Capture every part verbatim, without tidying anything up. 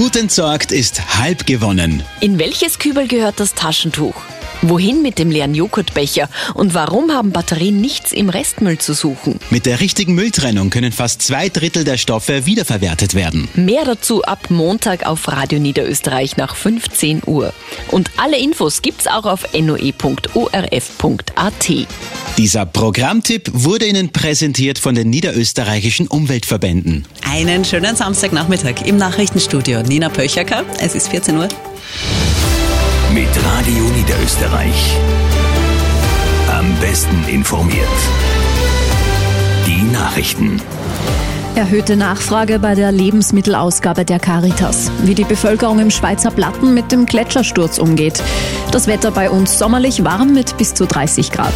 Gut entsorgt ist halb gewonnen. In welches Kübel gehört das Taschentuch? Wohin mit dem leeren Joghurtbecher? Und warum haben Batterien nichts im Restmüll zu suchen? Mit der richtigen Mülltrennung können fast zwei Drittel der Stoffe wiederverwertet werden. Mehr dazu ab Montag auf Radio Niederösterreich nach fünfzehn Uhr. Und alle Infos gibt's auch auf n o e punkt o r f punkt a t. Dieser Programmtipp wurde Ihnen präsentiert von den niederösterreichischen Umweltverbänden. Einen schönen Samstagnachmittag im Nachrichtenstudio. Nina Pöchacker, es ist vierzehn Uhr. Mit Radio Niederösterreich. Am besten informiert. Die Nachrichten. Erhöhte Nachfrage bei der Lebensmittelausgabe der Caritas. Wie die Bevölkerung im Schweizer Platten mit dem Gletschersturz umgeht. Das Wetter bei uns sommerlich warm mit bis zu dreißig Grad.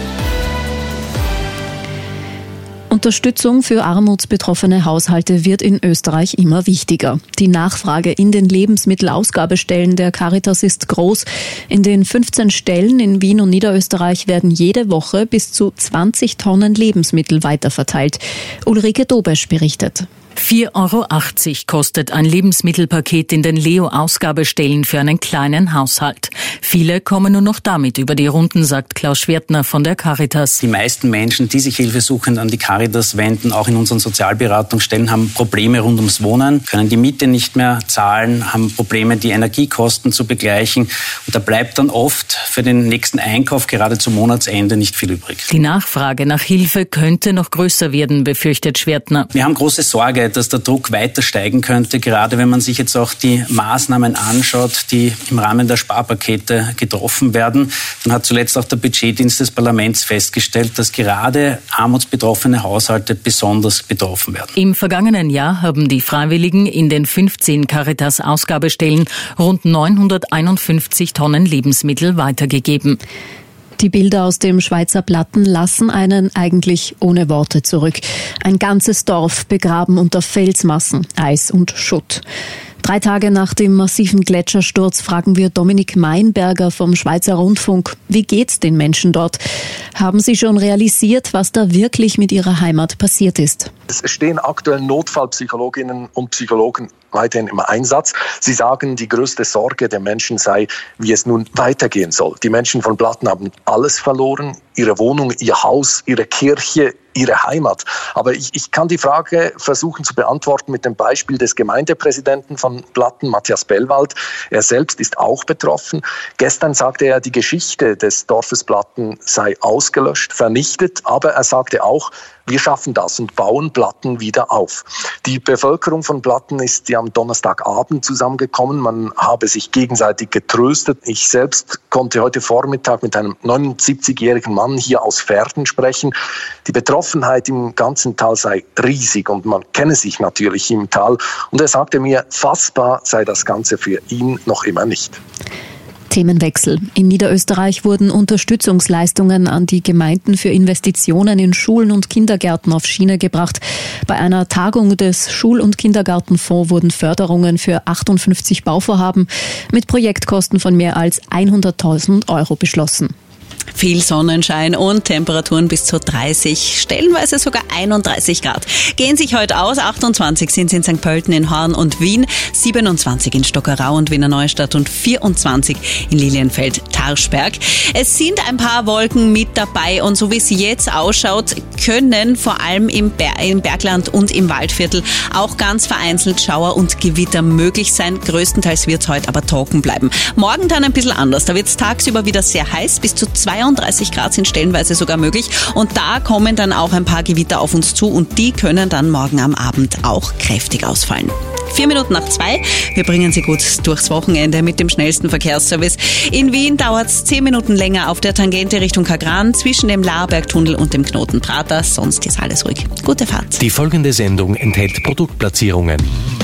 Unterstützung für armutsbetroffene Haushalte wird in Österreich immer wichtiger. Die Nachfrage in den Lebensmittelausgabestellen der Caritas ist groß. In den fünfzehn Stellen in Wien und Niederösterreich werden jede Woche bis zu zwanzig Tonnen Lebensmittel weiterverteilt. Ulrike Dobesch berichtet. vier Euro achtzig kostet ein Lebensmittelpaket in den Leo-Ausgabestellen für einen kleinen Haushalt. Viele kommen nur noch damit über die Runden, sagt Klaus Schwertner von der Caritas. Die meisten Menschen, die sich hilfesuchend an die Caritas wenden, auch in unseren Sozialberatungsstellen, haben Probleme rund ums Wohnen, können die Miete nicht mehr zahlen, haben Probleme, die Energiekosten zu begleichen. Und da bleibt dann oft für den nächsten Einkauf, gerade zum Monatsende, nicht viel übrig. Die Nachfrage nach Hilfe könnte noch größer werden, befürchtet Schwertner. Wir haben große Sorge, dass der Druck weiter steigen könnte, gerade wenn man sich jetzt auch die Maßnahmen anschaut, die im Rahmen der Sparpakete getroffen werden. Dann hat zuletzt auch der Budgetdienst des Parlaments festgestellt, dass gerade armutsbetroffene Haushalte besonders betroffen werden. Im vergangenen Jahr haben die Freiwilligen in den fünfzehn Caritas-Ausgabestellen rund neunhunderteinundfünfzig Tonnen Lebensmittel weitergegeben. Die Bilder aus dem Schweizer Platten lassen einen eigentlich ohne Worte zurück. Ein ganzes Dorf begraben unter Felsmassen, Eis und Schutt. Drei Tage nach dem massiven Gletschersturz fragen wir Dominik Meinberger vom Schweizer Rundfunk, wie geht's den Menschen dort? Haben Sie schon realisiert, was da wirklich mit Ihrer Heimat passiert ist? Es stehen aktuell Notfallpsychologinnen und Psychologen weiterhin im Einsatz. Sie sagen, die größte Sorge der Menschen sei, wie es nun weitergehen soll. Die Menschen von Platten haben alles verloren, ihre Wohnung, ihr Haus, ihre Kirche, ihre Heimat. Aber ich, ich kann die Frage versuchen zu beantworten mit dem Beispiel des Gemeindepräsidenten von Platten, Matthias Bellwald. Er selbst ist auch betroffen. Gestern sagte er, die Geschichte des Dorfes Platten sei ausgelöscht, vernichtet. Aber er sagte auch, wir schaffen das und bauen Platten wieder auf. Die Bevölkerung von Platten ist ja am Donnerstagabend zusammengekommen. Man habe sich gegenseitig getröstet. Ich selbst konnte heute Vormittag mit einem neunundsiebzigjährigen Mann hier aus Verden sprechen. Die Betroffenheit im ganzen Tal sei riesig und man kenne sich natürlich im Tal. Und er sagte mir, fassbar sei das Ganze für ihn noch immer nicht. Themenwechsel. In Niederösterreich wurden Unterstützungsleistungen an die Gemeinden für Investitionen in Schulen und Kindergärten auf Schiene gebracht. Bei einer Tagung des Schul- und Kindergartenfonds wurden Förderungen für achtundfünfzig Bauvorhaben mit Projektkosten von mehr als hunderttausend Euro beschlossen. Viel Sonnenschein und Temperaturen bis zu dreißig, stellenweise sogar einunddreißig Grad. Gehen sich heute aus, achtundzwanzig sind es in Sankt Pölten, in Horn und Wien, siebenundzwanzig in Stockerau und Wiener Neustadt und vierundzwanzig in Lilienfeld-Tarschberg. Es sind ein paar Wolken mit dabei und so wie es jetzt ausschaut, können vor allem im, Ber- im Bergland und im Waldviertel auch ganz vereinzelt Schauer und Gewitter möglich sein. Größtenteils wird es heute aber trocken bleiben. Morgen dann ein bisschen anders. Da wird es tagsüber wieder sehr heiß, bis zu zweiunddreißig Grad sind stellenweise sogar möglich und da kommen dann auch ein paar Gewitter auf uns zu und die können dann morgen am Abend auch kräftig ausfallen. Vier Minuten nach zwei. Wir bringen Sie gut durchs Wochenende mit dem schnellsten Verkehrsservice. In Wien dauert es zehn Minuten länger auf der Tangente Richtung Kagran zwischen dem Laarbergtunnel und dem Knoten Prater. Sonst ist alles ruhig. Gute Fahrt. Die folgende Sendung enthält Produktplatzierungen.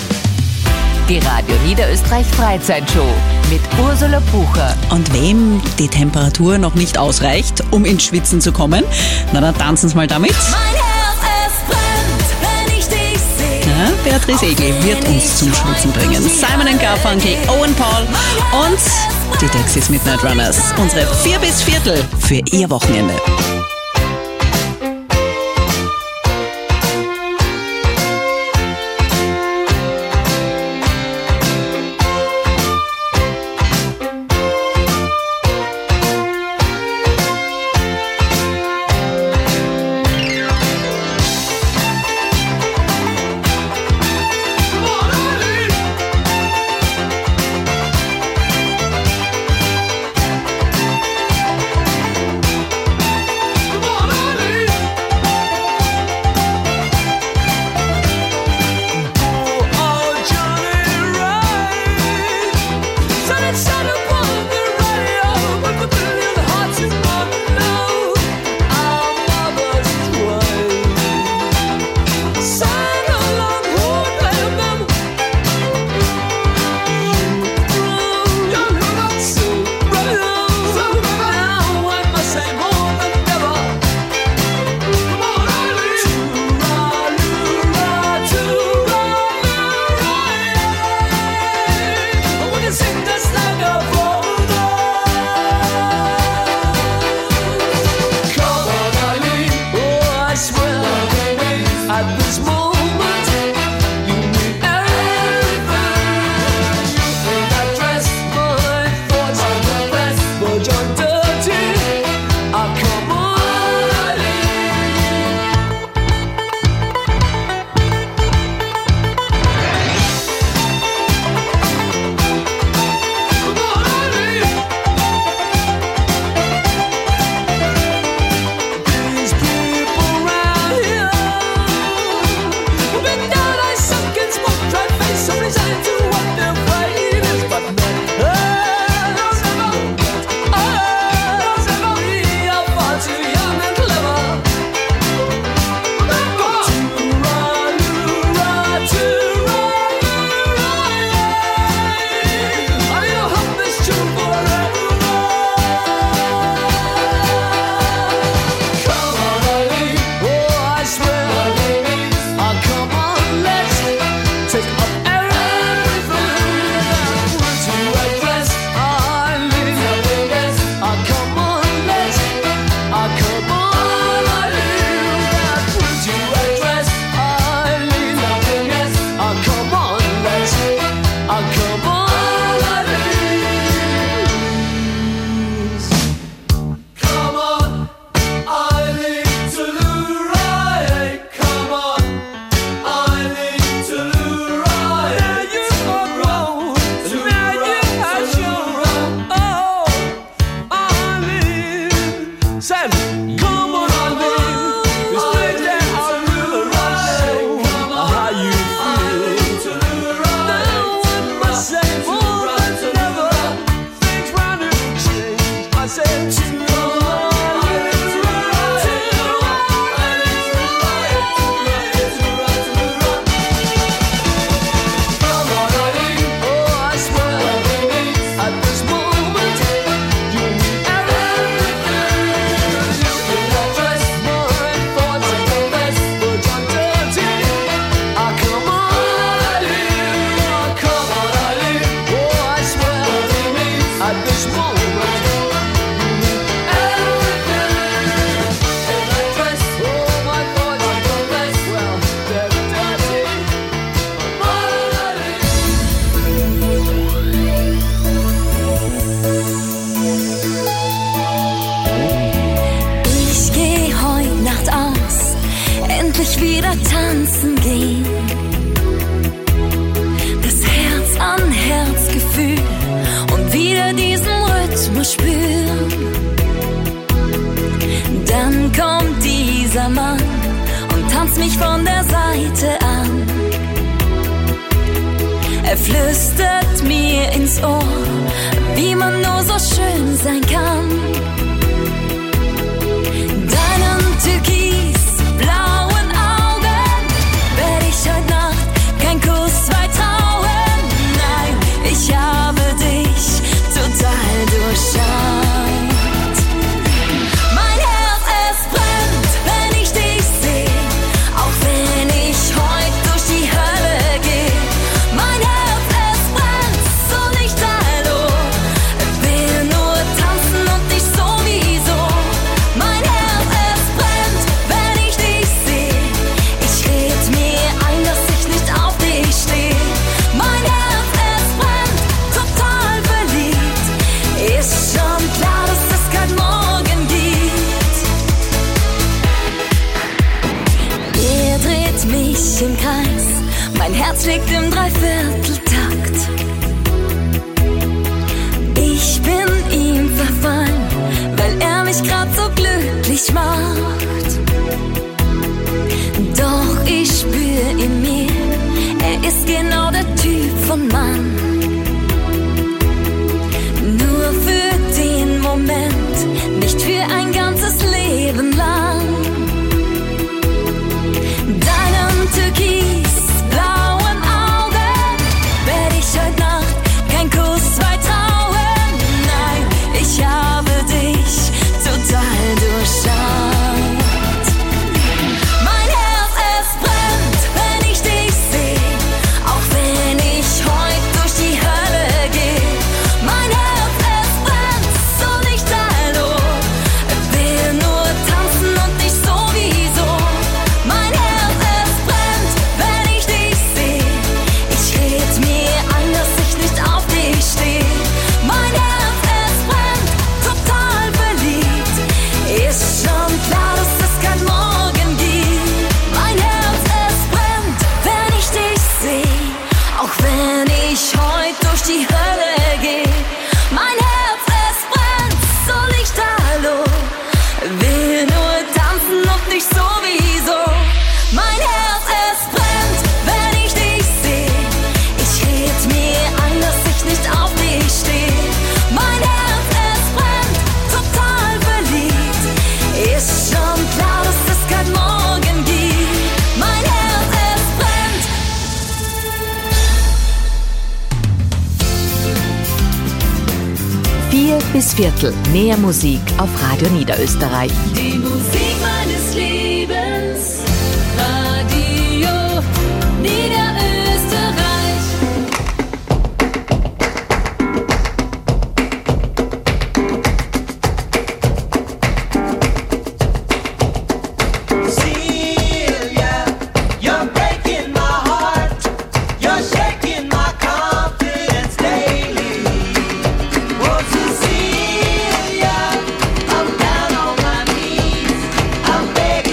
Die Radio Niederösterreich Freizeitshow mit Ursula Bucher. Und wem die Temperatur noch nicht ausreicht, um ins Schwitzen zu kommen, na dann tanzen Sie mal damit. Mein Herz, es brennt, wenn ich dich sehe. Ja, Beatrice Egli wird uns zum Schwitzen bringen. Simon and Garfunkel, Owen Paul und die Dexys Midnight Runners. Unsere vier bis Viertel für Ihr Wochenende. flüstert mir ins Ohr, wie man nur so schön sein kann. Deinen türkisblauen Augen werde ich heute Nacht kein Kuss weit trauen. Nein, ich habe dich total durchschaut. Mein Herz, es brennt, wenn ich dich sehe, auch wenn ich heute durch die Hölle gehe. Mein Herz, es brennt, so lichterloh, will nur tanzen und nicht sowieso. Mein Herz, es brennt, wenn ich dich sehe, ich red mir ein, dass ich nicht auf dich stehe. Mein Herz, es brennt, total verliebt, ist schon klar, dass es kein Morgen gibt. Er dreht mich im Kreis, mein Herz schlägt im Dreivierteltakt. Ich bin ihm verfallen, weil er mich grad so glücklich macht. Doch ich spür in mir, er ist genau der Typ von Mann. Nur für den Moment, nicht für ein ganzes Leben lang. Deinen türkisblauen Augen werde ich heute Nacht kein Kuss weit trauen. Nein, ich habe dich total durchschaut. Mein Herz, es brennt, wenn ich dich sehe, auch wenn ich heute durch die Hölle gehe. Mein Herz, es brennt, so lichterloh, will nur tanzen und nicht sowieso. Mein Herz, es brennt, wenn ich dich sehe, ich red mir ein, dass ich nicht auf dich stehe. Mein Herz, es brennt, total verliebt, ist schon klar, dass es kein Morgen gibt. Mein Herz, es brennt, wenn ich dich sehe, auch wenn ich heute durch die Hölle gehe. Mein Herz, es brennt, so lichterloh, will nur tanzen und nicht sowieso. Mein Herz, es brennt, wenn ich dich sehe, ich red mir ein, dass ich nicht auf dich stehe. Mein Herz, es brennt, total verliebt, ist schon klar, dass es kein Morgen gibt. Mein Herz, es brennt. Vier bis Viertel. Mehr Musik auf Radio Niederösterreich. Die Musik meines Lebens, Radio Niederösterreich. Celia, you're breaking my heart. You're shaking my confidence daily. Oh, Cecilia, I'm down on my knees. I'm begging.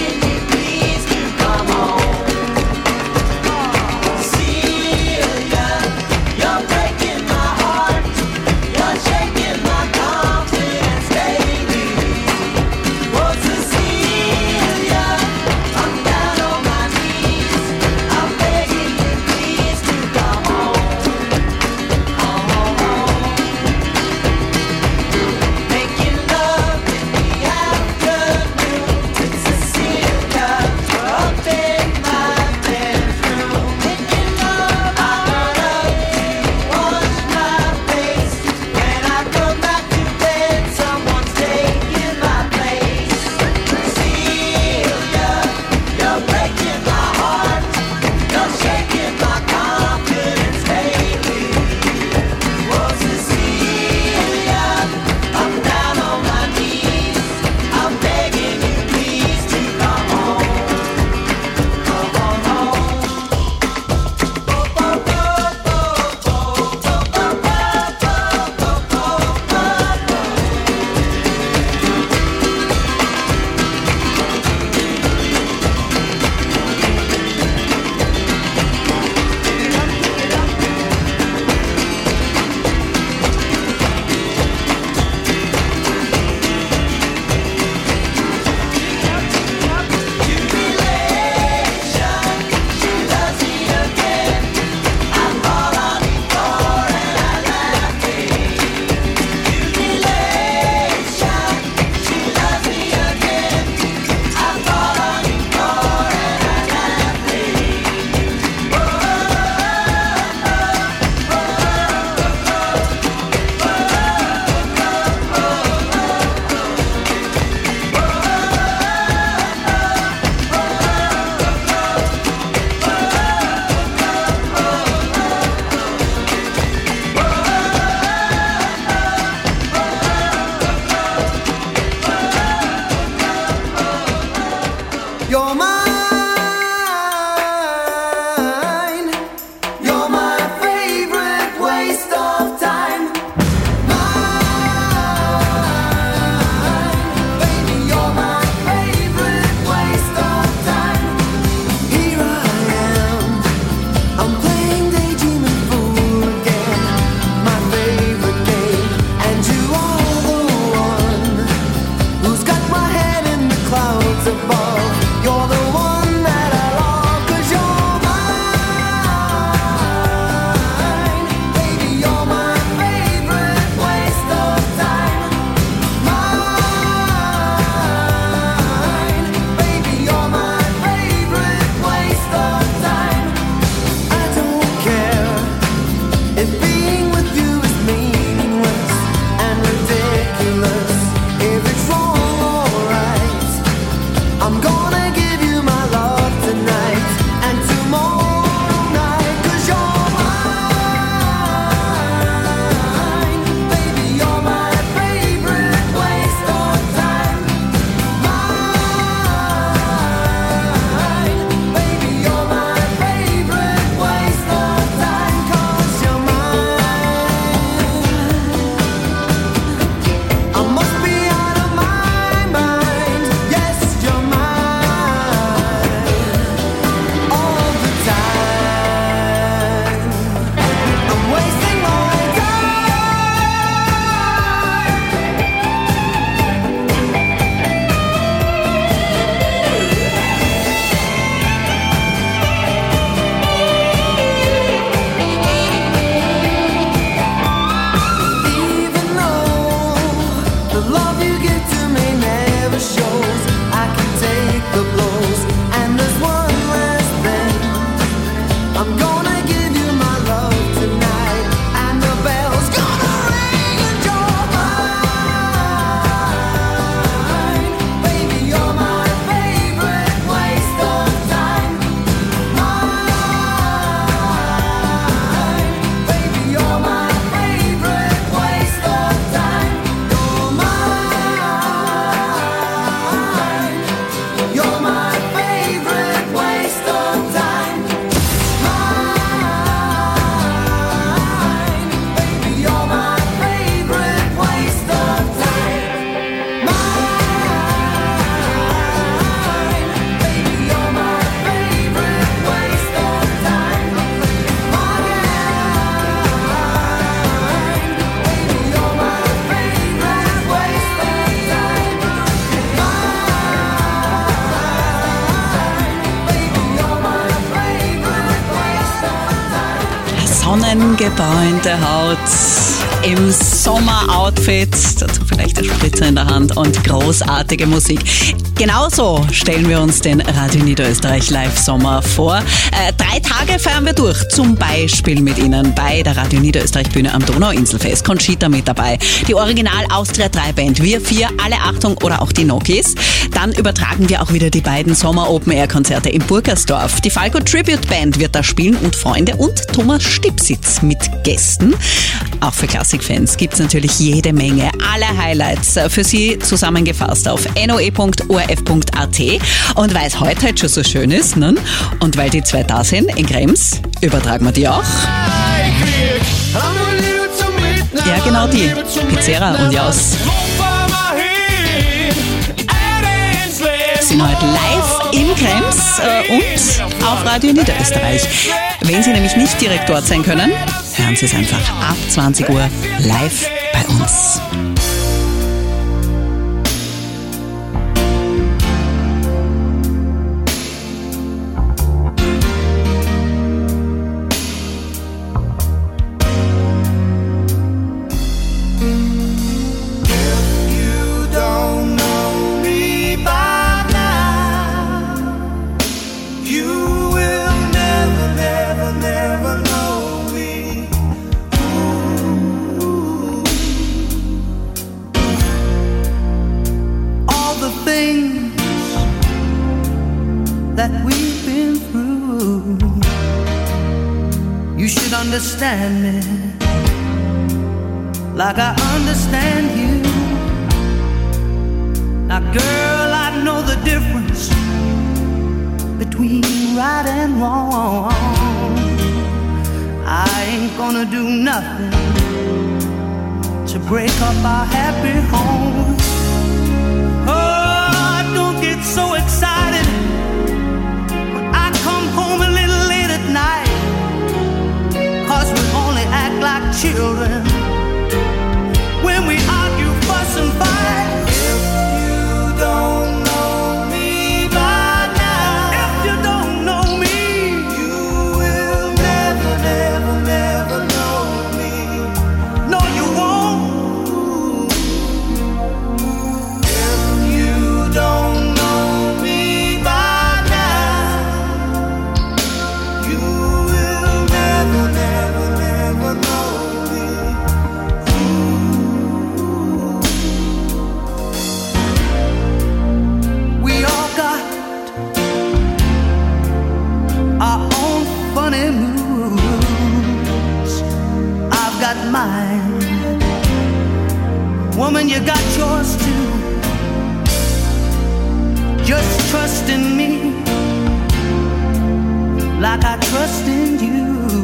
I'm gonna give you my love tonight, and the bell's gonna ring and you're mine. Baby, you're my favorite waste of time. Mine. Baby, you're my favorite waste of time. You're mine. You're my favorite waste of time. Mine. Baby, you're my favorite waste of time. Mine. Baby, you're my favorite waste of time. Mine. Baby, you're my favorite waste of time. Sonnengebräunte Haut im Sommeroutfit, dazu vielleicht der Spritzer in der Hand und großartige Musik. Genauso stellen wir uns den Radio Niederösterreich Live Sommer vor. Äh, drei Tage feiern wir durch, zum Beispiel mit Ihnen bei der Radio Niederösterreich Bühne am Donauinselfest. Conchita mit dabei, die Original Austria drei Band, wir vier, alle Achtung oder auch die Nokis. Dann übertragen wir auch wieder die beiden Sommer Open Air Konzerte in Burgersdorf. Die Falco Tribute Band wird da spielen und Freunde und Thomas Stipsitz mit Gästen. Auch für Klassikfans gibt es natürlich jede Menge. Alle Highlights für Sie zusammengefasst auf n o e punkt o r f punkt a t. Und weil es heute halt schon so schön ist, ne? Und weil die zwei da sind in Krems, übertragen wir die auch. Ja, genau die. Pizzera und Jaus sind heute live in Krems äh, und auf Radio Niederösterreich. Wenn Sie nämlich nicht direkt dort sein können, hören Sie es einfach ab zwanzig Uhr live bei uns. That we've been through, you should understand me like I understand you. Now girl, I know the difference between right and wrong. I ain't gonna do nothing to break up our happy home. Oh, don't get so excited home a little late at night, 'cause we only act like children when we argue, fuss and fight. If you don't know me by now, if you don't know me, you will never, never, never know me. No, you won't. If you don't know me by now, you will never, never, never know me. We all got our own funny moods. I've got mine. Woman, you got yours too. Just trust in me like I trust in you.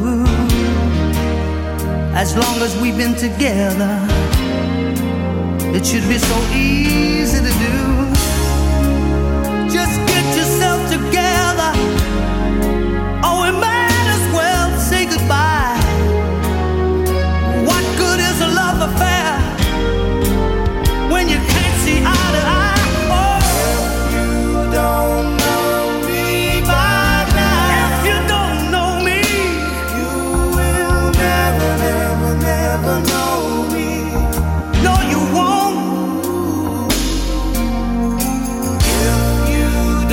As long as we've been together, it should be so easy to do. Just get yourself together, or we might as well say goodbye. What good is a love affair when you can't see eye to eye? Oh, if you don't know me by now, if you don't know me, you will never, never, never know me. No, you won't. If you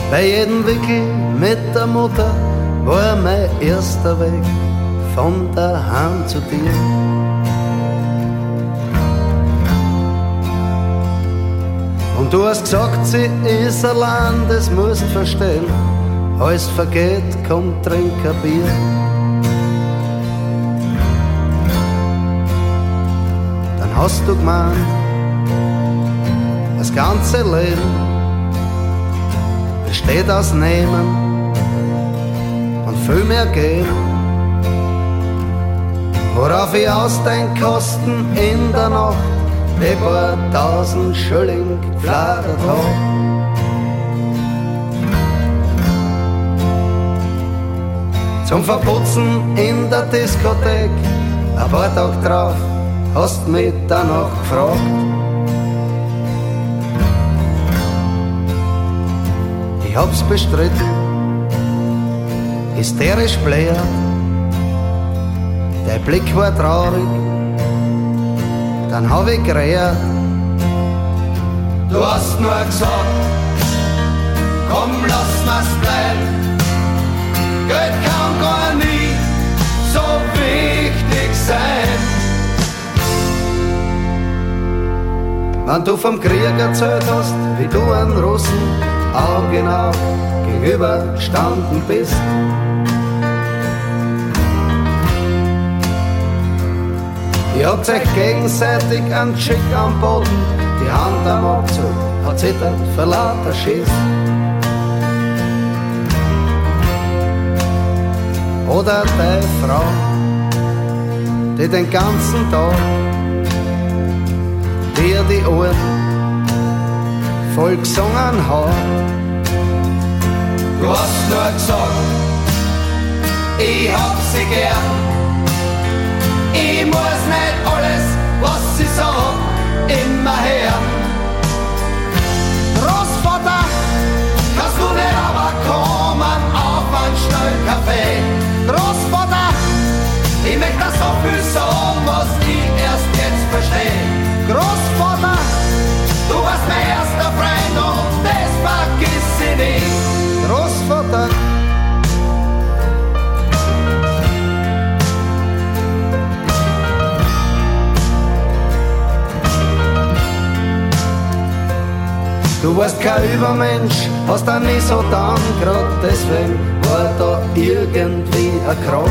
Bei jedem Wickel mit der Mutter war mein erster Weg von daheim zu dir. Und du hast gesagt, sie ist allein, das musst verstehen. Alles vergeht, komm, trink ein Bier. Dann hast du gemeint, das ganze Leben besteht aus Nehmen und viel mehr Geben. Worauf ich aus den Kosten in der Nacht die paar tausend Schilling gefladert hab. Zum Verputzen in der Diskothek, ein paar Tage drauf, hast mich danach gefragt. Ich hab's bestritten, hysterisch bläht, dein Blick war traurig. Dann hab ich geredet. Du hast nur gesagt, komm, lass mal's bleiben. Geld kann gar nie so wichtig sein. Wenn du vom Krieg erzählt hast, wie du an Russen Auge in Auge gegenüber gestanden bist, ihr habt euch gegenseitig einen Schick am Boden, die Hand am Abzug hat zittert vor lauter Schiss. Oder deine Frau, die den ganzen Tag dir die Ohren voll gesungen hat. Du hast nur gesagt, ich hab sie gern. Ich muss nicht alles, was sie sagt, immer hören. Großvater, kannst du nicht aber kommen auf einen schnellen Kaffee? Großvater, ich möchte das so viel sagen, was ich erst jetzt verstehe. Großvater, du warst mein erster Freund und das vergiss ich nicht. Großvater, du warst kein Übermensch, hast auch nie so getan, grad deswegen war da irgendwie eine Kraft.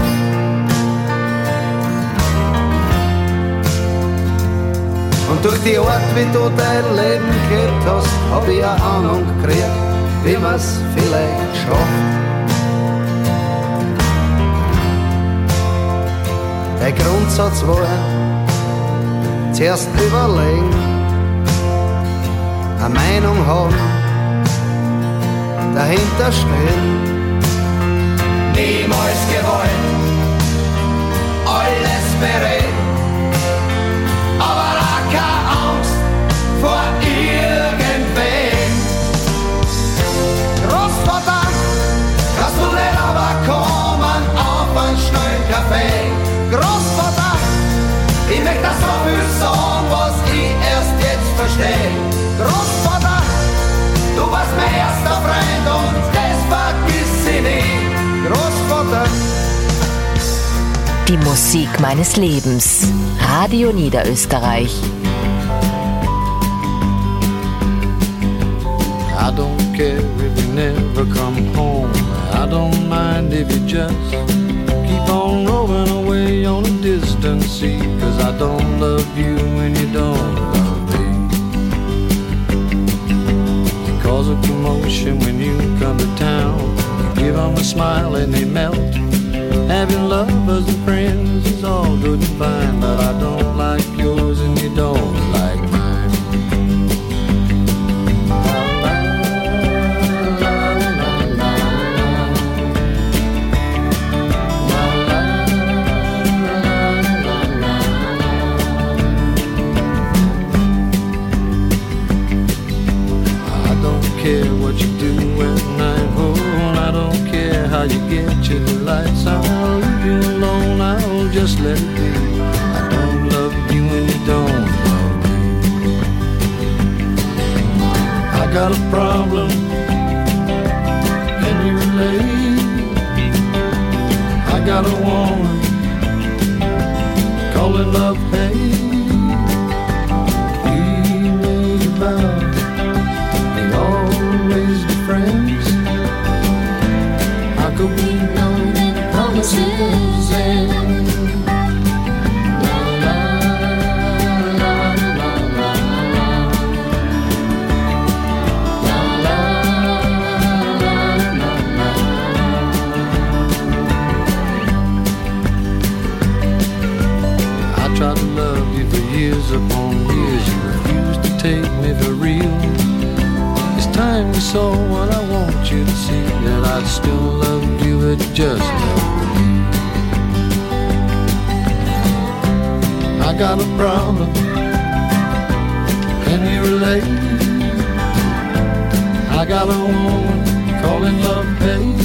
Und durch die Art, wie du dein Leben gelebt hast, hab ich eine Ahnung gekriegt, wie man's vielleicht schafft. Der Grundsatz war, zuerst überlegen, eine Meinung haben, dahinter stehen. Niemals gewollt, alles bereden, aber auch keine Angst vor irgendwem. Großvater, kannst du nicht aber kommen auf einen schnellen Kaffee? Großvater, ich möchte das so viel sagen, was ich erst jetzt verstehe. Großvater, du warst mein erster Freund und das vergiss ich nie. Großvater. Die Musik meines Lebens. Radio Niederösterreich. I don't care if you never come home. I don't mind if you just keep on rolling away on a distant sea. Cause I don't love you when you don't love me. You cause a commotion when you come to town. You give them a smile and they melt. Having lovers and friends is all good and fine, but I don't like yours and you don't like mine. I don't care what you do at night, oh, I don't care how you get your delights. I'll leave you alone, I'll just let it be. I don't love you and you don't love me. I got a problem got a woman, call it love, hey. We made a vow, we'd always be friends. How could we know that promises end? Tried to love you for years upon years. You refused to take me for real. It's time you saw what I want you to see, that I still love you at just love me. I got a problem, can you relate? I got a woman calling love pain.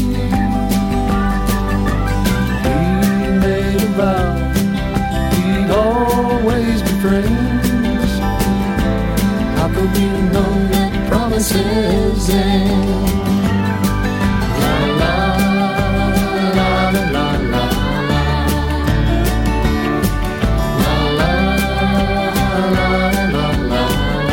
We made a vow, always be friends. How could we know that promises end? La la la la la la la la la la la la.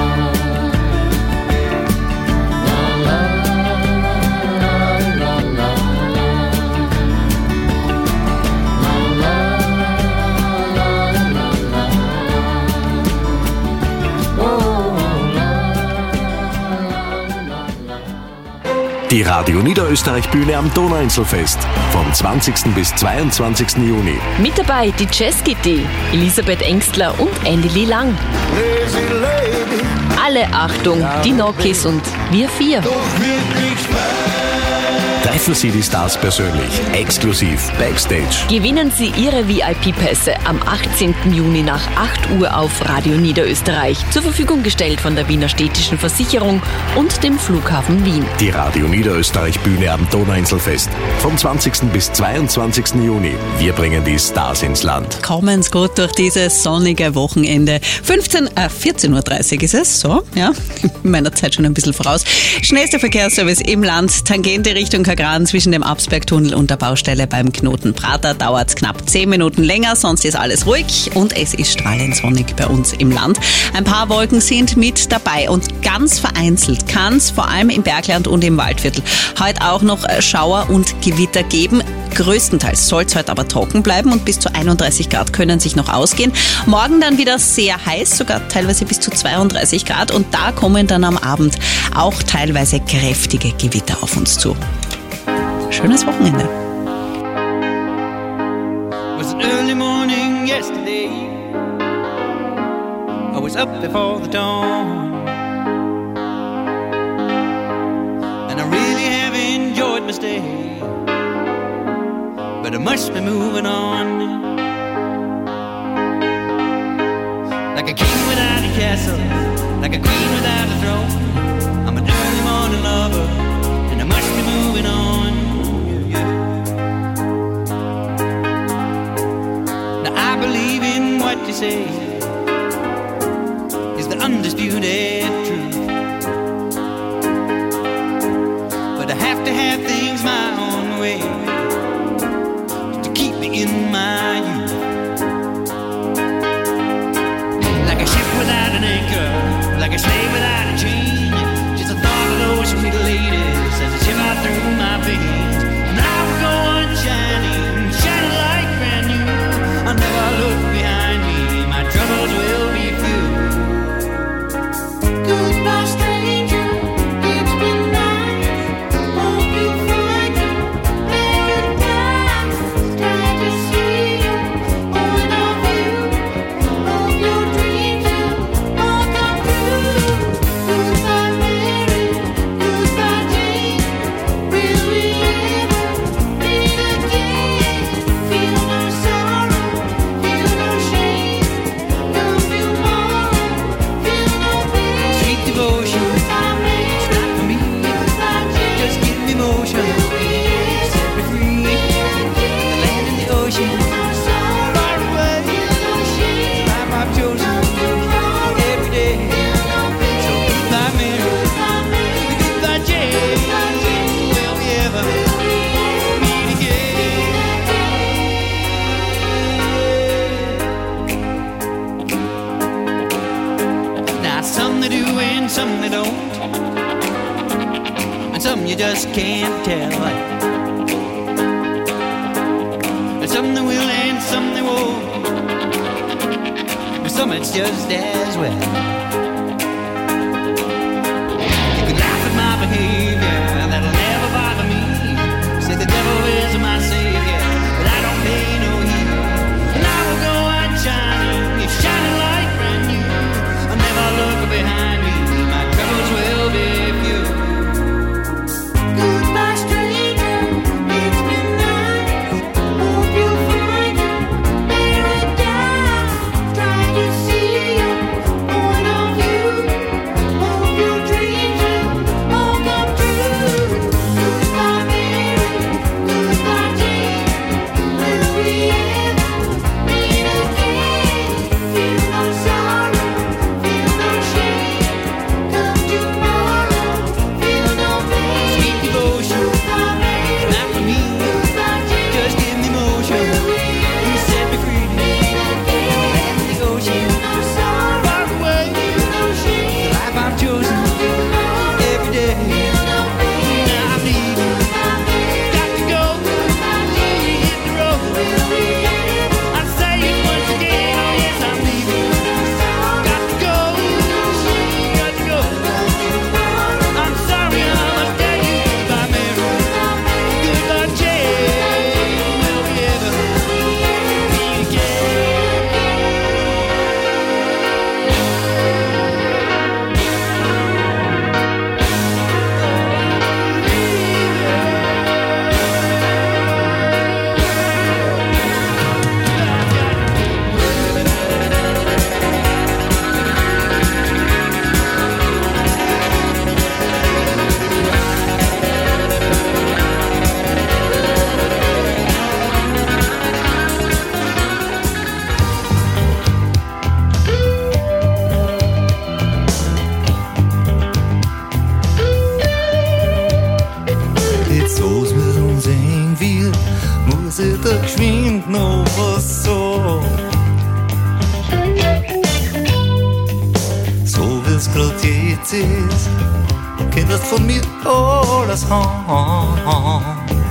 Die Radio Niederösterreich Bühne am Donauinselfest vom zwanzigsten bis zweiundzwanzigsten Juni. Mit dabei die Jazz Kitty, Elisabeth Engstler und Andy Lee Lang. Alle Achtung, die Nokis und wir vier. Treffen Sie die Stars persönlich, exklusiv, Backstage. Gewinnen Sie Ihre V I P-Pässe am achtzehnten Juni nach acht Uhr auf Radio Niederösterreich. Zur Verfügung gestellt von der Wiener Städtischen Versicherung und dem Flughafen Wien. Die Radio Niederösterreich Bühne am Donauinselfest vom zwanzigsten bis zweiundzwanzigsten Juni. Wir bringen die Stars ins Land. Kommen's gut durch dieses sonnige Wochenende. fünfzehn, äh, vierzehn Uhr dreißig ist es, so, ja, in meiner Zeit schon ein bisschen voraus. Schnellster Verkehrsservice im Land, Tangente Richtung Kagran zwischen dem Absbergtunnel und der Baustelle beim Knoten Prater dauert es knapp zehn Minuten länger, sonst ist alles ruhig und es ist strahlend sonnig bei uns im Land. Ein paar Wolken sind mit dabei und ganz vereinzelt kann es vor allem im Bergland und im Waldviertel heute auch noch Schauer und Gewitter geben. Größtenteils soll es heute aber trocken bleiben und bis zu einunddreißig Grad können sich noch ausgehen. Morgen dann wieder sehr heiß, sogar teilweise bis zu zweiunddreißig Grad und da kommen dann am Abend auch teilweise kräftige Gewitter auf uns zu. Schönes Wochenende. It was an early morning yesterday. I was up before the dawn, and I really have enjoyed my stay, but I must be moving on. Like a king without a castle, like a queen without a throne. I'm an early morning lover, and I must be moving on. I believe in what you say is the undisputed truth, but I have to have things my own way to keep me in my youth. Like a ship without an anchor, like a slave without a chain, just the thought of those sweet ladies as they shiver through my veins. And I will go on shining, shining like brand new. I'll never look behind me, my troubles will be few. Goodbye, stranger, it's been nice. Hope you find your paradise. Glad to see you, point of view. Hope your dreams will all come some they do and some they don't, and some you just can't tell. And some they will and some they won't, but some it's just as well. You can laugh at my behavior, that'll never bother me. Say the devil is my savior, but I don't pay no heed. And I will go on shining, it's shining like brand new. I'll never look behind me, my troubles will be few. Goodbye stranger, it's been nice. Hope you'll find a paradise. Try to see your point of view. Hope your dreams will all come true. Goodbye Mary, goodbye Jane. Will we ever meet again? Feel no sorrow, feel no shame. Come tomorrow, feel no pain. Sweet devotion, goodbye Mary, not for me. Goodbye Jane, just give me motion. You set me free, in the ocean. Feel no sorrow, far away, feel no shame. The life I've chosen, every day. Now I'm leaving, got to go. Hit the road. I say it once again, oh yes I'm leaving. Got to go, got to go. I'm sorry I must tell you goodbye Mary, goodbye Jane. Will we ever meet again? Jetzt so's mit uns eng wird, muss ich da geschwind noch was sagen. So wie's grad jetzt ist, könntest von mir alles haben.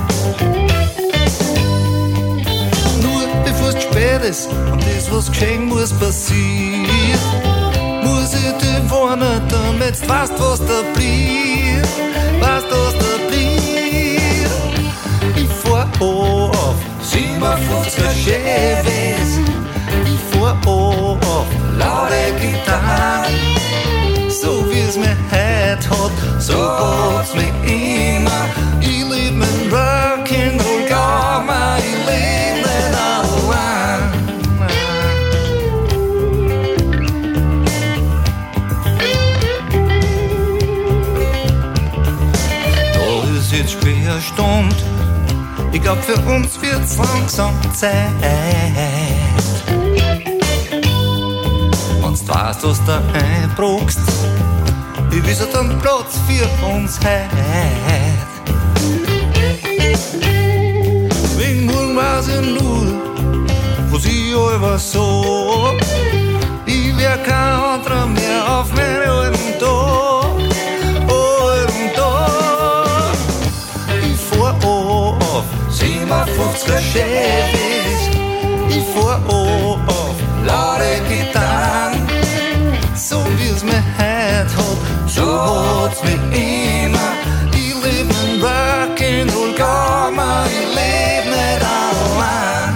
Nur bevor's zu spät ist und das, was geschehen muss, passiert, muss ich dir warnen, damit's weißt, was da blieb, weißt, was da blieb. Ich fahr auf siebenundfünfziger Chevys, ich fahr auf laute Gitarren. So wie's mir heut hat, so hat's mich immer. Ich lieb mein Rock'n'Roll Gamma, ich leb nicht allein. Da ist jetzt schwer Stund, ich glaub für uns wird's langsam Zeit. Wenn's du weißt, was du einbrauchst, ich wisse dann Platz für uns heut. Wegen morgen weiß ich nur, was ich über so. Ich wär kein anderer mehr auf meinen alten Tag, alten Tag. Ich fahr auf siebenundfünfziger Chevys, ich fahr auf laute Gitarren. So wie's mir heut hat, so hat's mich immer. Ich leb mein Rock'n'Roll Gamma, ich leb nicht allein.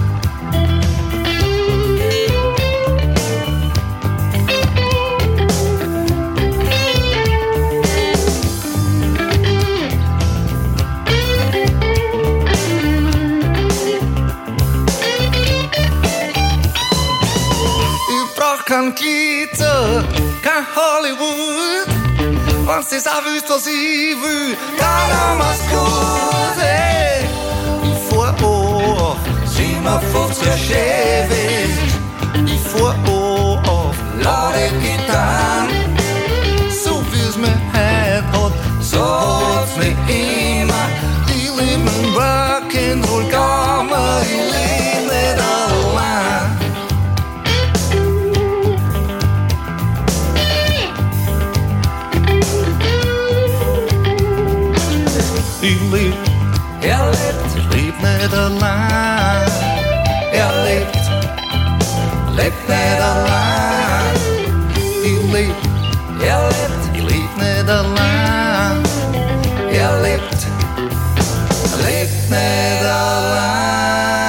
Ich brauch kein Glitter, kein Hollywood. Wenn's das auch willst, was ich will, dann mach's gut, hey. Ich fahr auf siebenundfünfziger Chevys, ich fahr auf laute Gitarren. So wie's mir heut hat, so hat's mich immer. Ich leb mein Rock'n'Roll Gamma, ich leb nicht allein. lebt, er lebt, ich leb nicht allein. Er lebt, lebt nicht allein. Ich leb, er lebt, ich leb nicht allein. Er lebt, lebt nicht allein.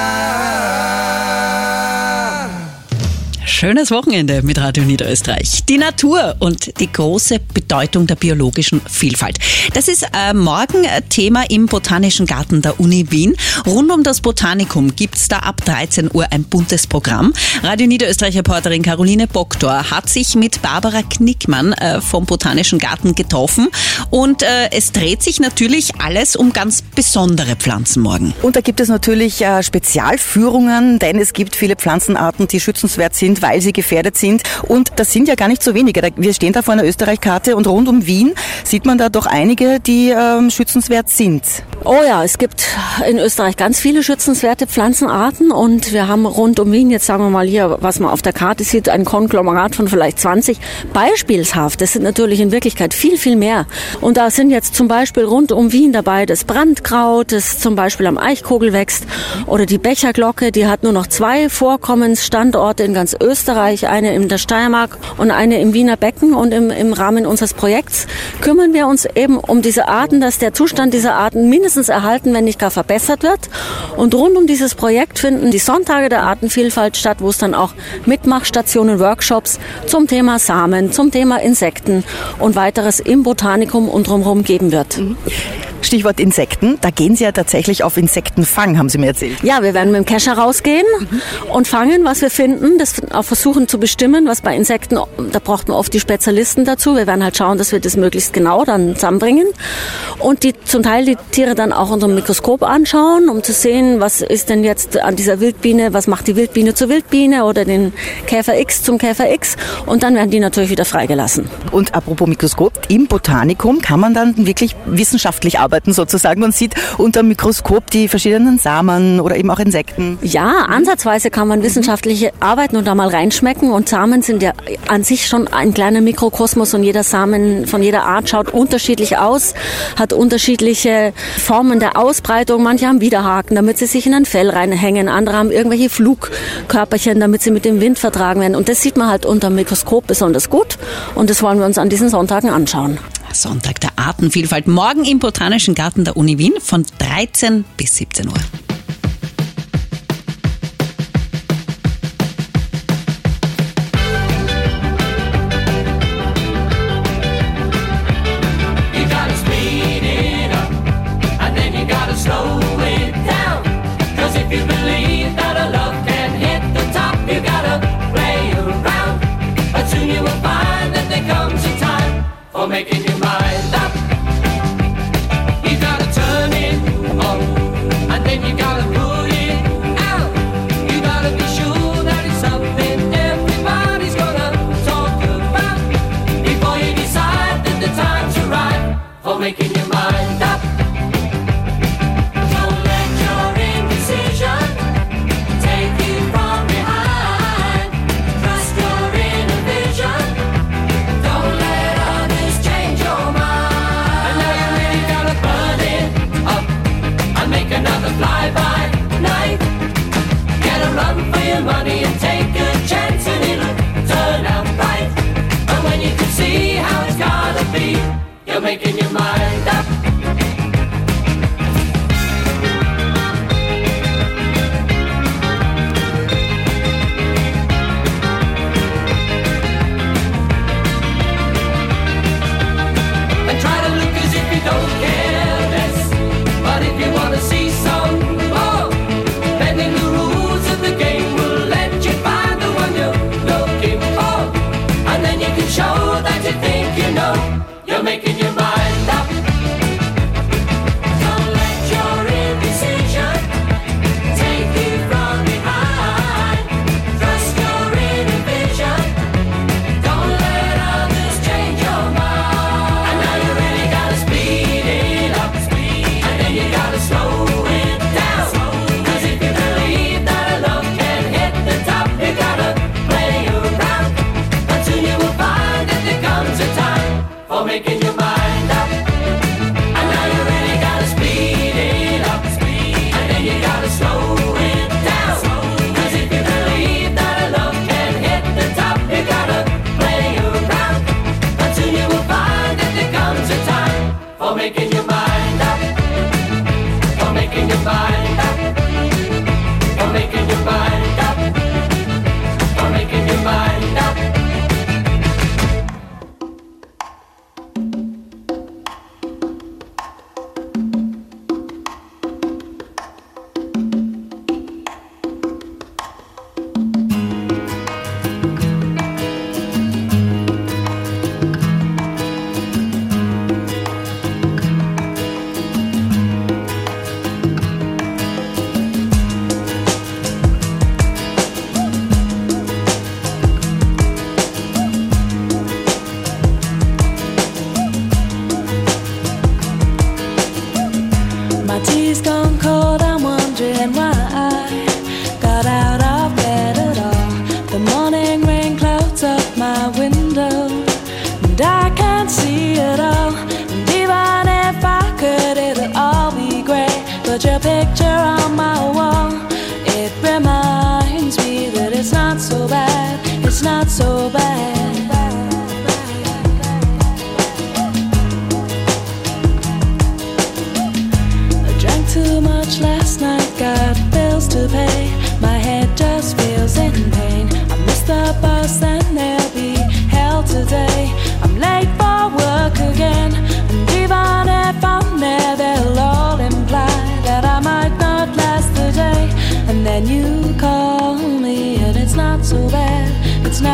Schönes Wochenende mit Radio Niederösterreich. Die Natur und die große Bedeutung der biologischen Vielfalt. Das ist äh, morgen Thema im Botanischen Garten der Uni Wien. Rund um das Botanikum gibt's da ab dreizehn Uhr ein buntes Programm. Radio Niederösterreich-Reporterin Caroline Boktor hat sich mit Barbara Knickmann äh, vom Botanischen Garten getroffen. Und äh, es dreht sich natürlich alles um ganz besondere Pflanzen morgen. Und da gibt es natürlich äh, Spezialführungen, denn es gibt viele Pflanzenarten, die schützenswert sind, weil sie gefährdet sind. Und das sind ja gar nicht so wenige. Wir stehen da vor einer Österreich-Karte und rund um Wien sieht man da doch einige, die ähm, schützenswert sind. Oh ja, es gibt in Österreich ganz viele schützenswerte Pflanzenarten und wir haben rund um Wien, jetzt sagen wir mal hier, was man auf der Karte sieht, ein Konglomerat von vielleicht zwanzig beispielshaft. Das sind natürlich in Wirklichkeit viel, viel mehr. Und da sind jetzt zum Beispiel rund um Wien dabei das Brandkraut, das zum Beispiel am Eichkogel wächst, oder die Becherglocke, die hat nur noch zwei Vorkommensstandorte in ganz Österreich, eine in der Steiermark und eine im Wiener Becken. Und im, im Rahmen unseres Projekts kümmern wir uns eben um diese Arten, dass der Zustand dieser Arten mindestens erhalten, wenn nicht gar verbessert wird. Und rund um dieses Projekt finden die Sonntage der Artenvielfalt statt, wo es dann auch Mitmachstationen, Workshops zum Thema Samen, zum Thema Insekten und weiteres im Botanikum und drumherum geben wird. Stichwort Insekten, da gehen Sie ja tatsächlich auf Insektenfang, haben Sie mir erzählt. Ja, wir werden mit dem Kescher rausgehen mhm. und fangen, was wir finden, das auch versuchen zu bestimmen, was bei Insekten, da braucht man oft die Spezialisten dazu. Wir werden halt schauen, dass wir das möglichst genau dann zusammenbringen und die zum Teil die Tiere dann auch unter dem Mikroskop anschauen, um zu sehen, was ist denn jetzt an dieser Wildbiene, was macht die Wildbiene zur Wildbiene oder den Käfer X zum Käfer X, und dann werden die natürlich wieder freigelassen. Und apropos Mikroskop, im Botanikum kann man dann wirklich wissenschaftlich arbeiten sozusagen und sieht unter dem Mikroskop die verschiedenen Samen oder eben auch Insekten. Ja, ansatzweise kann man wissenschaftlich arbeiten und da mal reinschmecken, und Samen sind ja an sich schon ein kleiner Mikrokosmos und jeder Samen von jeder Art schaut unterschiedlich aus, hat unterschiedliche Formen der Ausbreitung. Manche haben Widerhaken, damit sie sich in ein Fell reinhängen, andere haben irgendwelche Flugkörperchen, damit sie mit dem Wind vertragen werden, und das sieht man halt unter dem Mikroskop besonders gut, und das wollen wir uns an diesen Sonntagen anschauen. Sonntag der Artenvielfalt, morgen im Botanischen Garten der Uni Wien von dreizehn bis siebzehn Uhr. Making your mind up. You gotta turn it on, and then you gotta pull it out. You gotta be sure that it's something everybody's gonna talk about before you decide that the time's right for making your mind up. Don't let your indecision take you from behind. Trust your inner vision. Don't let others change your mind. And now you really gotta burn it up and make another fly-by night. Get a run for your money and take a chance, and it'll turn out right. And when you can see how it's gotta be, you're making your mind up. And try to look as if you don't care less. But if you wanna see some more, bending the rules of the game will let you find the one you're looking for. And then you can show that you think you know. You're making your mind up. Don't let your indecision take you from behind. Trust your inner vision. Don't let others change your mind. And now you really gotta speed it up, and then you gotta slow it down. Cause if you believe that a love can hit the top, you gotta play around. And soon you will find that there comes a time for making your mind up. And now you really gotta speed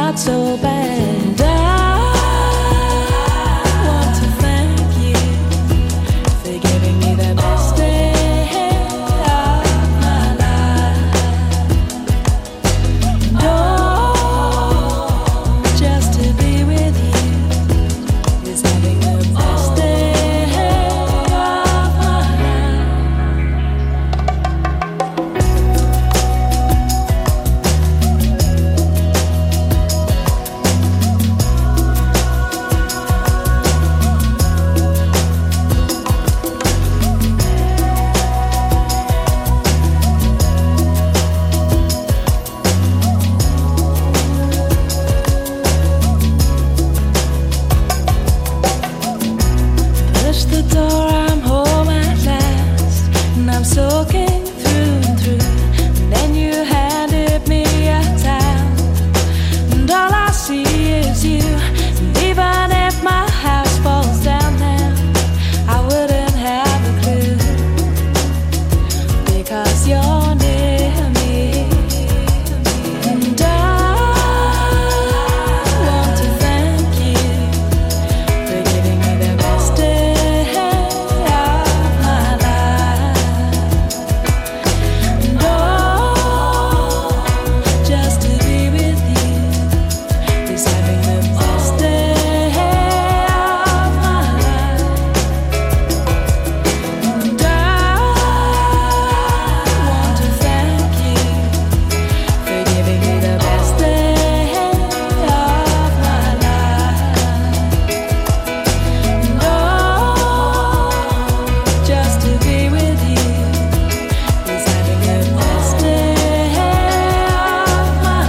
not so bad. I want to thank you for giving me the best day of my life. Oh, just to be with you is having the best day of my life. Push the door, I'm home at last, and I'm soaking through and through. And then you handed me a towel, and all I see is you. And even if my house falls down now, I wouldn't have a clue, because you're near me. And I want to thank you for giving me the best day of my life. And oh, just to be with you is having the best day of my life. And I want to thank you for giving me the best day of my life. And oh, just to be with you is having the best day of my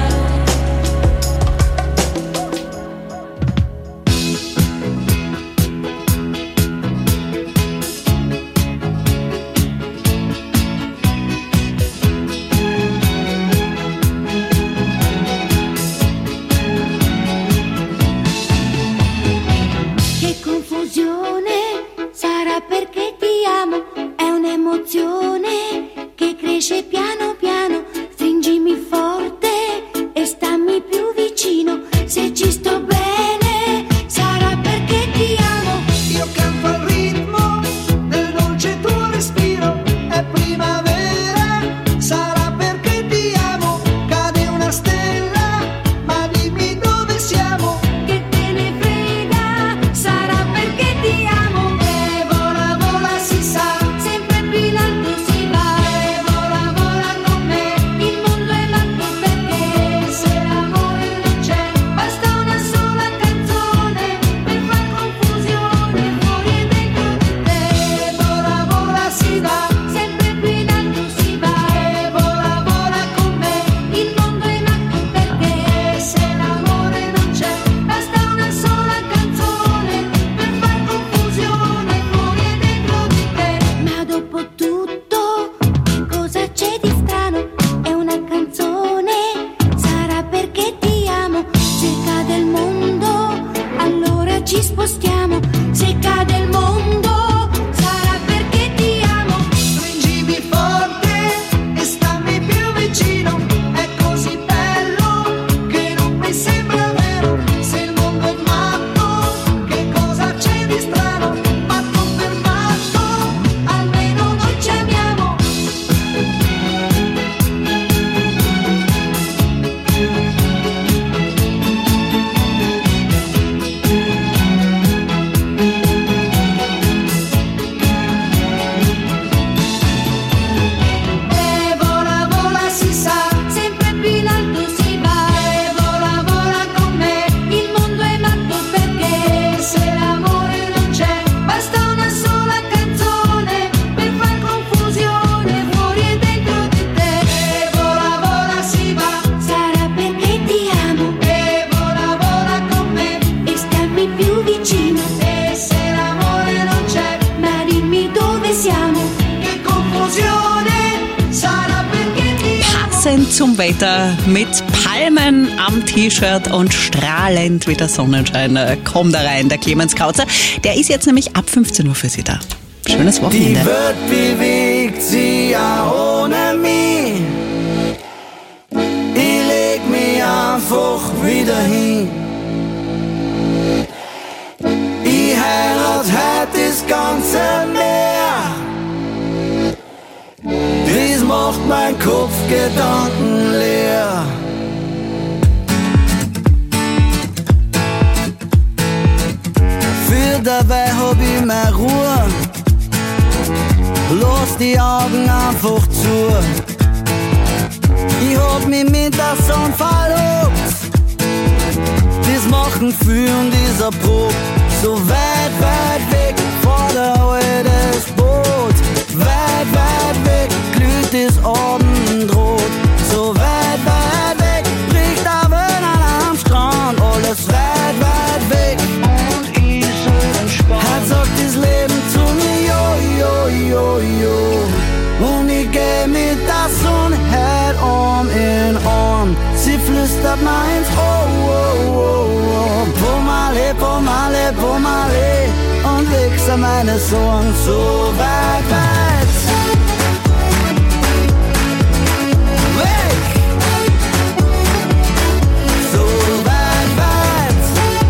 Che confusione, sarà perché ti amo, è un'emozione che cresce piano piano, stringimi forte e stammi più vicino, se ci sto bene, sarà perché ti amo. Io canto al ritmo del dolce tuo respiro, è primavera, sarà perché ti amo, cade una stella, ma dimmi dove siamo. Che te ne frega, sarà perché ti amo. E vola, vola, si sa, sempre più in alto si va. E vola, vola con me, il mondo è matto perché se l'amore non c'è, basta una sola canzone per far confusione fuori e dentro di te. E vola, vola, si va, sempre più in alto si va. E vola, vola con me, il mondo è matto perché se l'amore non c'è, basta una sola canzone per far confusione fuori e dentro di te. Ma dopo tutto, cosa c'è di strano? È una canzone, sarà perché ti amo. Se cade il mondo, allora ci spostiamo. Se cade il mondo, sarà perché ti amo. Stringimi forte e stammi più vicino, è così bello che non mi sembra vero. Se il mondo è matto, che cosa c'è di strano? Matto per matto, almeno noi ci amiamo. E vola, vola, si sa, sempre più in alto si va. E vola, vola con me, il mondo è matto perché se l'amore non c'è, basta una sola canzone per far confusione fuori e dentro di te. E vola, vola, si va, sarà perché ti amo. E vola, vola con me e stammi più vicino. E se l'amore non c'è, ma dimmi dove siamo. Che confusione, sarà perché ti amo. Passend zum Wetter mit Palmen am T-Shirt und strahlend wie der Sonnenschein. Äh, Komm da rein, der Clemens Kautzer. Der ist jetzt nämlich ab fünfzehn Uhr für Sie da. Schönes Die Wochenende. Welt bewegt sie ja ohne mich. Ich leg mich auf einfach wieder hin. Ich heirat heute das ganze Meer. Das macht mein Kopf Gedanken leer. Für dabei hab ich meine Ruhe. Lass die Augen einfach zu. Ich hab mich mit der Sonne verlobt. Das machen viele und ist ein Prob. So weit, weit weg von der altes Boot. Weit, weit weg glüht das Abendrot. So weit, weit weg bricht der Wellen am Strand. Alles weit, weit weg und ich so entspannt. Heute sagt das Leben zu mir, jo, jo, jo, jo. Und ich geh mit der Sonne heute Arm in Arm. Sie flüstert meins, oh, oh, oh, oh. Pomale, pomale, pomale. Und wechsel meine Sorgen so weit, weit weg. So weit, weit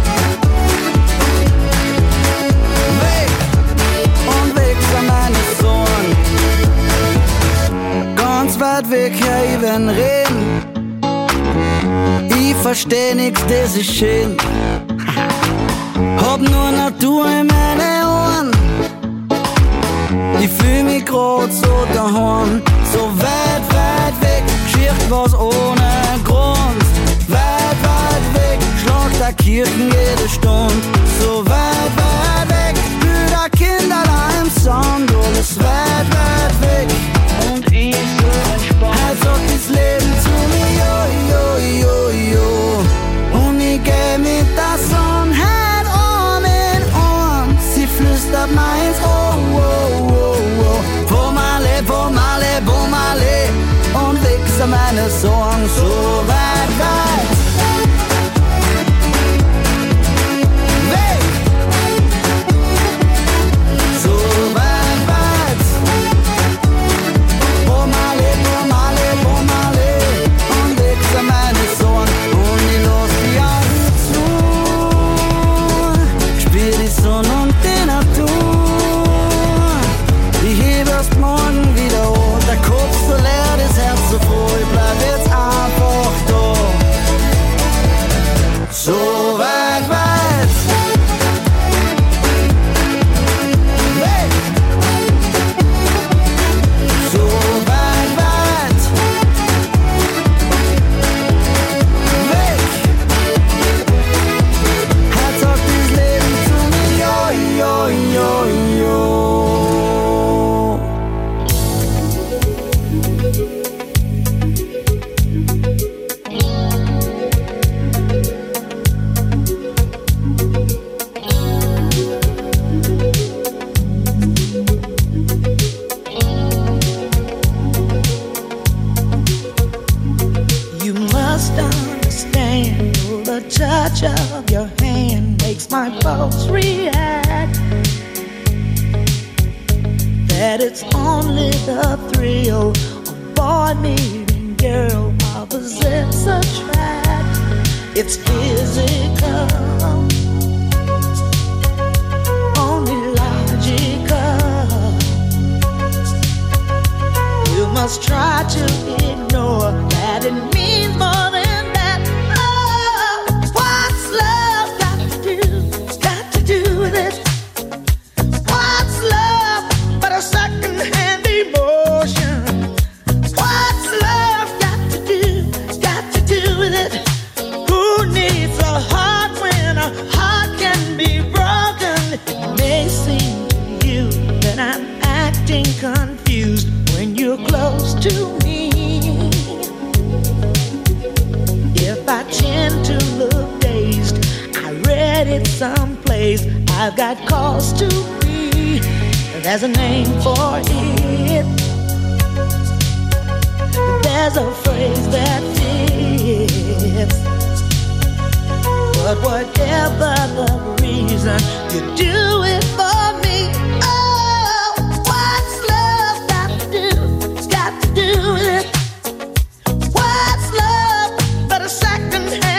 weg. Und wechsel meine Sorgen ganz weit weg, ja, ich will reden. Ich versteh nix, das ist schön. Hab nur Natur in meine Ohren. Ich fühl mich grad so daheim. So weit, weit weg, schirrt was ohne Grund. Weit, weit weg, schlagt der Kirchen jede Stunde. So weit, weit weg, blüht der Kinderlein im Sand. Alles weit, weit weg und ich so entspannt. Heute sagt das Leben zu mir, jo, jo, jo, jo. Und ich geh mit der Sonne heut Arm in Arm. Sie flüstert meins, oh, oh, oh, oh. Pomale, pomale, pomale. Und wechsel meine Sorgen so weit, weit weg. So weit, weit. Pomale, pomale, pomale. Und wechsel meine Sorgen und ich lass die Augen zu. Spür die Sonne und die Natur. Ich heb erst morgen wieder hoch. Der Kopf so leer, das Herz so froh. Ich bleib jetzt einfach da. So weit, weit weg. So weit, weit weg. Heute sagt das Leben zu mir, jo, jo, jo, jo. You must understand, the touch of your hand makes my pulse react. That it's only the thrill of boy meeting girl opposites attract. It's physical, only logical. You must try to ignore that it means more than that. Oh, what's love got to do? Got to do with it. What's love but a second-hand emotion? What's love got to do? Got to do with it. Who needs a heart when a heart can be broken? It may seem to you that I'm acting confused when you're close to me. If I tend to look dazed, I read it someplace. I've got cause to be. There's a name for it. There's a phrase that fits. But whatever the reason, you do it for me. Oh, what's love got to do? Got to do with it. What's love but a second hand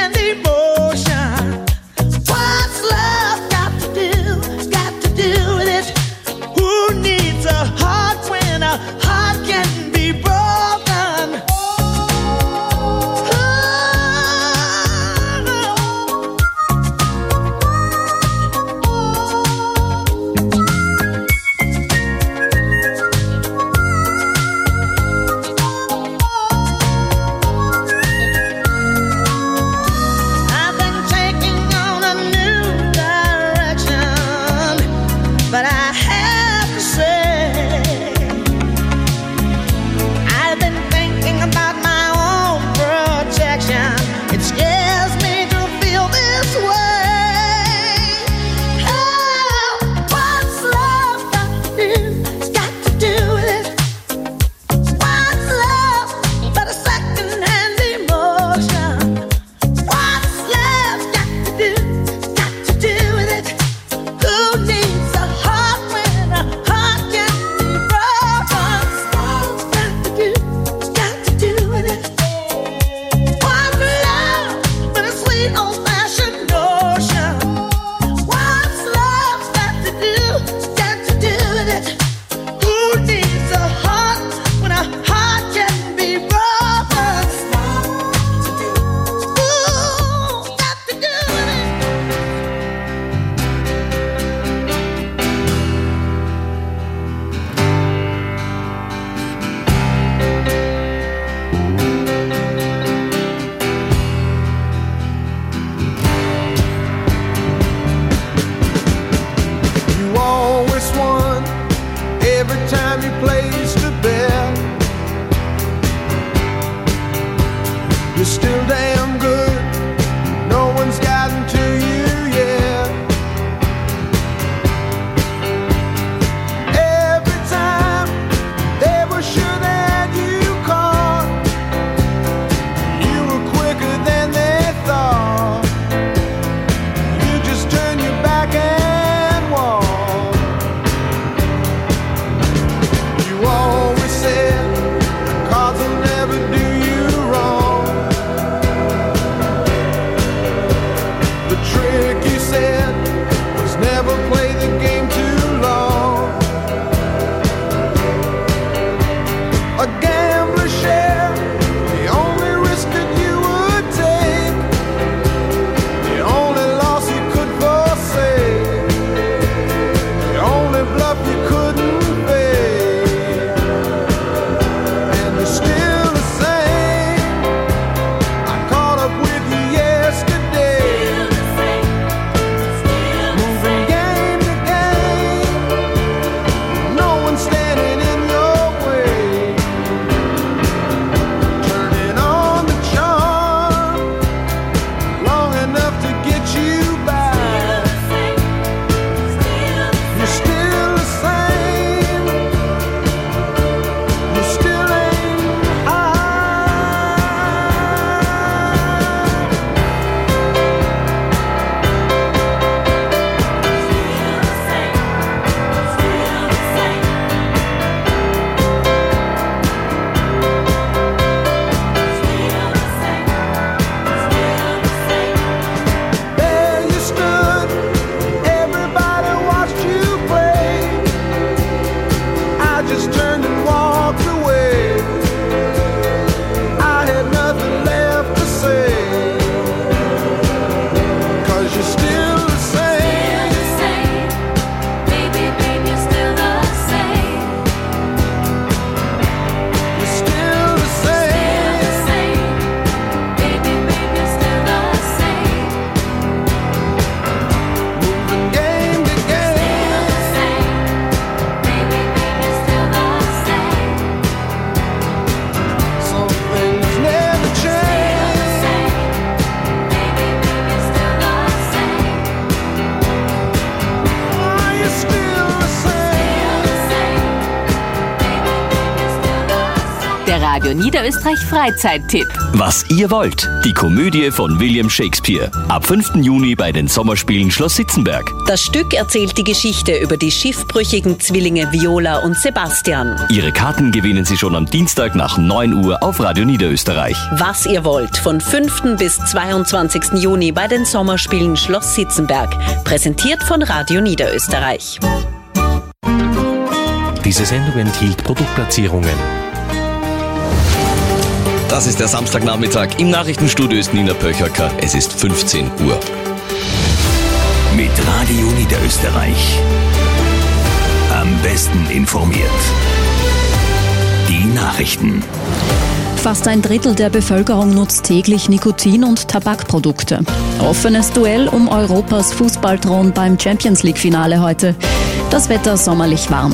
Radio Niederösterreich Freizeittipp. Was ihr wollt. Die Komödie von William Shakespeare. Ab fünften Juni bei den Sommerspielen Schloss Sitzenberg. Das Stück erzählt die Geschichte über die schiffbrüchigen Zwillinge Viola und Sebastian. Ihre Karten gewinnen Sie schon am Dienstag nach neun Uhr auf Radio Niederösterreich. Was ihr wollt. Von fünften bis zweiundzwanzigsten Juni bei den Sommerspielen Schloss Sitzenberg. Präsentiert von Radio Niederösterreich. Diese Sendung enthielt Produktplatzierungen. Das ist der Samstagnachmittag. Im Nachrichtenstudio ist Nina Pöchacker. Es ist fünfzehn Uhr. Mit Radio Niederösterreich. Am besten informiert. Die Nachrichten. Fast ein Drittel der Bevölkerung nutzt täglich Nikotin- und Tabakprodukte. Offenes Duell um Europas Fußballthron beim Champions-League-Finale heute. Das Wetter sommerlich warm.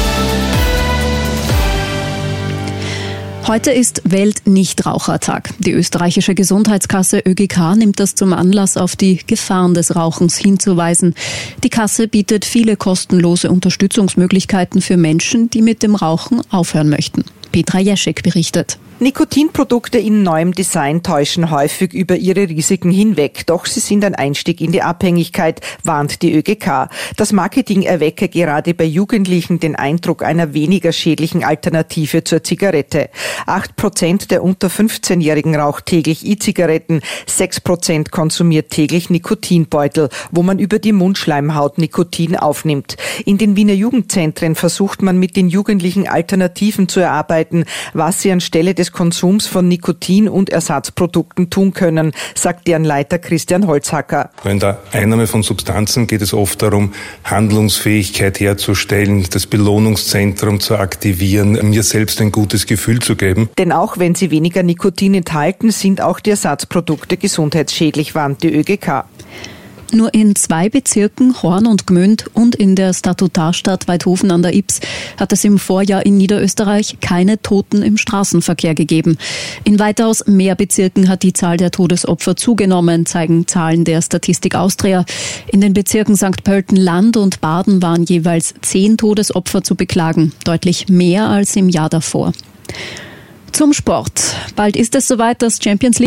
Heute ist Welt-Nichtrauchertag. Die österreichische Gesundheitskasse ÖGK nimmt das zum Anlass, auf die Gefahren des Rauchens hinzuweisen. Die Kasse bietet viele kostenlose Unterstützungsmöglichkeiten für Menschen, die mit dem Rauchen aufhören möchten. Petra Jeschek berichtet. Nikotinprodukte in neuem Design täuschen häufig über ihre Risiken hinweg, doch sie sind ein Einstieg in die Abhängigkeit, warnt die ÖGK. Das Marketing erwecke gerade bei Jugendlichen den Eindruck einer weniger schädlichen Alternative zur Zigarette. Acht Prozent der unter fünfzehnjährigen raucht täglich E-Zigaretten, sechs Prozent konsumiert täglich Nikotinbeutel, wo man über die Mundschleimhaut Nikotin aufnimmt. In den Wiener Jugendzentren versucht man mit den Jugendlichen Alternativen zu erarbeiten, was sie anstelle des Konsums von Nikotin- und Ersatzprodukten tun können, sagt deren Leiter Christian Holzhacker. In der Einnahme von Substanzen geht es oft darum, Handlungsfähigkeit herzustellen, das Belohnungszentrum zu aktivieren, mir selbst ein gutes Gefühl zu geben. Denn auch wenn sie weniger Nikotin enthalten, sind auch die Ersatzprodukte gesundheitsschädlich, warnt die ÖGK. Nur in zwei Bezirken, Horn und Gmünd, und in der Statutarstadt Waidhofen an der Ybbs hat es im Vorjahr in Niederösterreich keine Toten im Straßenverkehr gegeben. In weitaus mehr Bezirken hat die Zahl der Todesopfer zugenommen, zeigen Zahlen der Statistik Austria. In den Bezirken Sankt Pölten Land und Baden waren jeweils zehn Todesopfer zu beklagen, deutlich mehr als im Jahr davor. Zum Sport. Bald ist es soweit, das Champions League